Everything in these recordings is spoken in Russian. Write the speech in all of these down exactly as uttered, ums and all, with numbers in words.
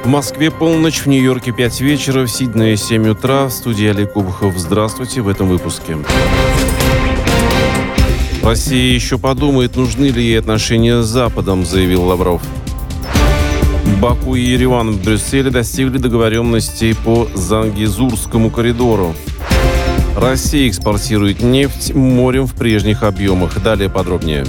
В Москве полночь, в Нью-Йорке пять вечера, в Сиднее семь утра. В студии Олег Кубахов. Здравствуйте в этом выпуске. Россия еще подумает, нужны ли ей отношения с Западом, заявил Лавров. Баку и Ереван в Брюсселе достигли договоренностей по Зангезурскому коридору. Россия экспортирует нефть морем в прежних объемах. Далее подробнее.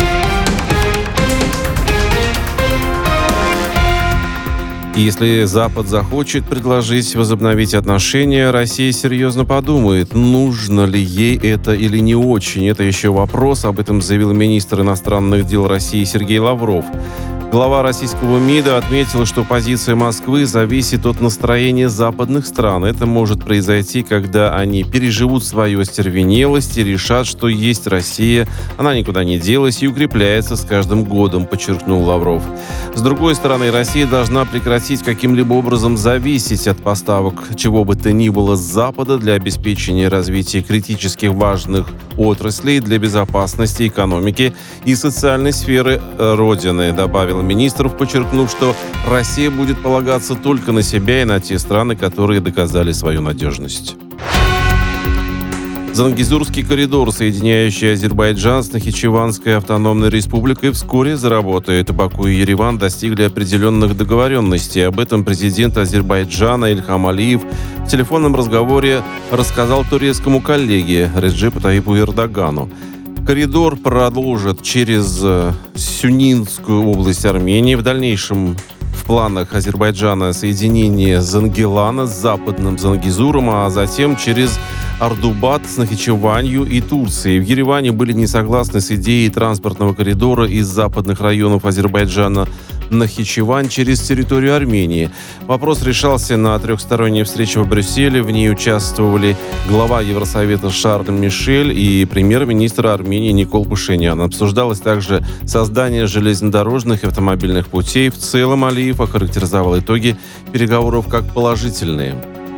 Если Запад захочет предложить возобновить отношения, Россия серьезно подумает, нужно ли ей это или не очень. Это еще вопрос, об этом заявил министр иностранных дел России Сергей Лавров. Глава российского МИДа отметил, что позиция Москвы зависит от настроения западных стран. Это может произойти, когда они переживут свою остервенелость и решат, что есть Россия, она никуда не делась и укрепляется с каждым годом, подчеркнул Лавров. С другой стороны, Россия должна прекратить каким-либо образом зависеть от поставок чего бы то ни было с Запада для обеспечения развития критических важных отраслей для безопасности, экономики и социальной сферы Родины, добавил министров, подчеркнув, что Россия будет полагаться только на себя и на те страны, которые доказали свою надежность. Зангезурский коридор, соединяющий Азербайджан с Нахичеванской автономной республикой, вскоре заработает. Баку и Ереван достигли определенных договоренностей. Об этом президент Азербайджана Ильхам Алиев в телефонном разговоре рассказал турецкому коллеге Реджепу Таyyипу Эрдогану. Коридор продолжит через Сюнинскую область Армении. В дальнейшем в планах Азербайджана соединение Зангелана с западным Зангезуром, а затем через Ардубат с Нахичеванью и Турцией. В Ереване были не согласны с идеей транспортного коридора из западных районов Азербайджана Нахичевань через территорию Армении. Вопрос решался на трехсторонней встрече в Брюсселе. В ней участвовали глава Евросовета Шарль Мишель и премьер-министр Армении Никол Пашинян. Обсуждалось также создание железнодорожных и автомобильных путей. В целом Алиев охарактеризовал итоги переговоров как положительные.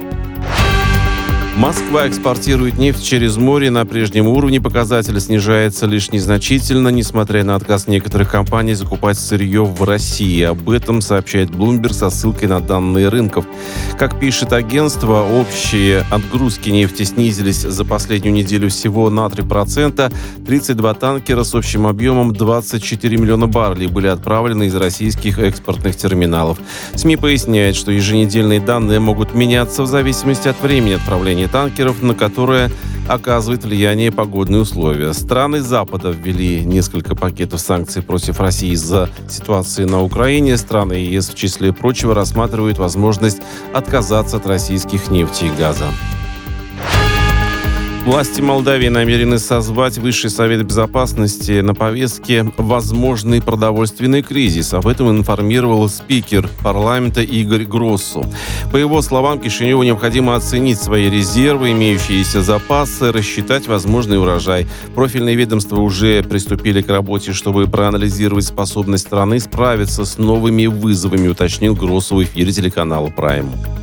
Москва экспортирует нефть через море на прежнем уровне. Показатель снижается лишь незначительно, несмотря на отказ некоторых компаний закупать сырье в России. Об этом сообщает Bloomberg со ссылкой на данные рынков. Как пишет агентство, общие отгрузки нефти снизились за последнюю неделю всего на три процента. тридцать два танкера с общим объемом двадцать четыре миллиона баррелей были отправлены из российских экспортных терминалов. СМИ поясняет, что еженедельные данные могут меняться в зависимости от времени отправления танкеров, на которые оказывает влияние погодные условия. Страны Запада ввели несколько пакетов санкций против России из-за ситуации на Украине. Страны ЕС, в числе прочего, рассматривают возможность отказаться от российских нефти и газа. Власти Молдавии намерены созвать Высший совет безопасности. На повестке возможный продовольственный кризис. Об этом информировал спикер парламента Игорь Гроссу. По его словам, Кишиневу необходимо оценить свои резервы, имеющиеся запасы, рассчитать возможный урожай. Профильные ведомства уже приступили к работе, чтобы проанализировать способность страны справиться с новыми вызовами, уточнил Гроссу в эфире телеканала «Прайм».